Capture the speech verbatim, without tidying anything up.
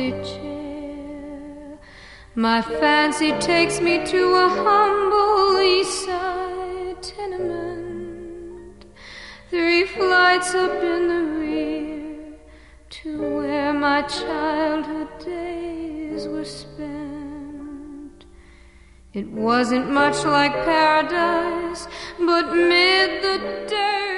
easy chair. My fancy takes me to a humble east side tenement, three flights up in the rear, to where my childhood days were spent. It wasn't much like paradise, but mid the dirt